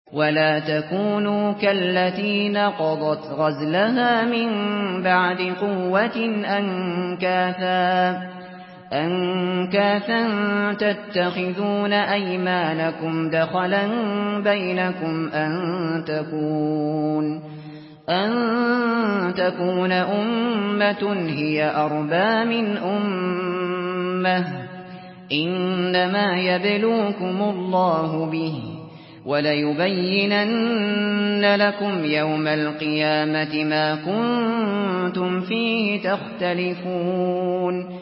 ولا تكونوا كالتي نقضت غزلها من بعد قوة أنكاثا تتخذون أيمانكم دخلا بينكم أن تكون أمة هي أربى من أمة إنما يبلوكم الله به وليبينن لكم يوم القيامة ما كنتم فيه تختلفون